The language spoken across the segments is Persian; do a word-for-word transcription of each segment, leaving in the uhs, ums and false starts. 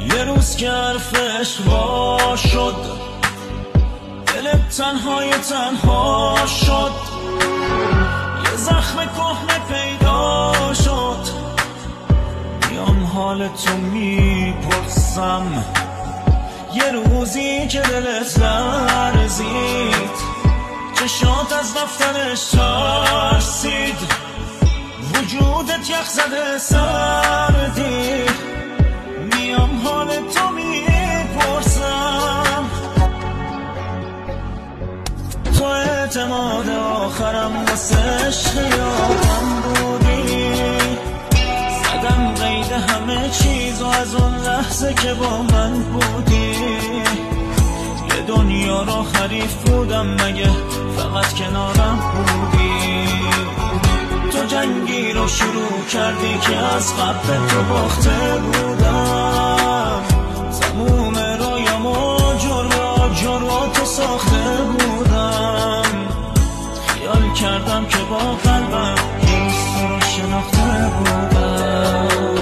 یه روز که حرفش وا شد، دلت تنهای تنها شد، یه زخم کهنه پیدا شد. میام حالتو میپرسم، یه روزی که دلت لرزید، چشات از رفتنش ترسید، وجودت یخ زده سردی. میام حالتو میپرسم، تو اعتماد آخرم واسه عشق یادم بودی. زدم قید همه چیز و از اون لحظه که با من بودی، یه دنیا را حریف بودم مگه فقط کنارم بودی. تو جنگی رو شروع کردی که از قبل تو باخته بودم، تموم رویام و جلو جلو تو ساخته بودم. خیال کردم که با قلبم یه روز تو رو شناخته بودم.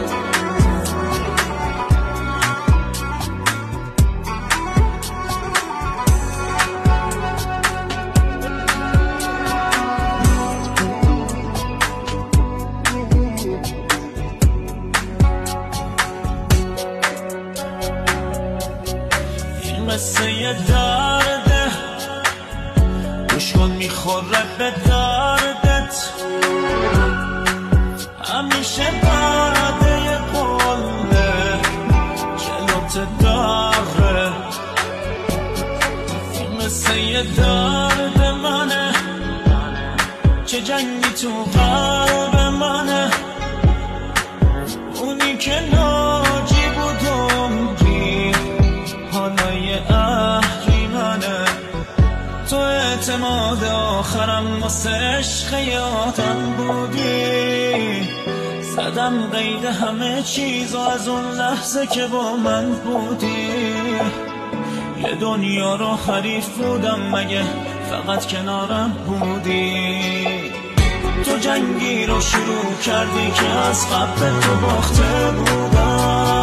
قصه یه درده، گوش کن میخوره به دردت. همیشه بعده یه قله جلوت داره. این قصه یه درد منه، چه جنگی تو قلب منه. اونی که ناجی بود عمری، حالا یه اهلی منه. تو اعتماد آخرم واسه عشق یادم بودی. زدم قید همه چیز و از اون لحظه که با من بودی، یه دنیا رو حریف بودم مگه فقط کنارم بودی. تو جنگی رو شروع کردی که از قبل تو باخته بودم،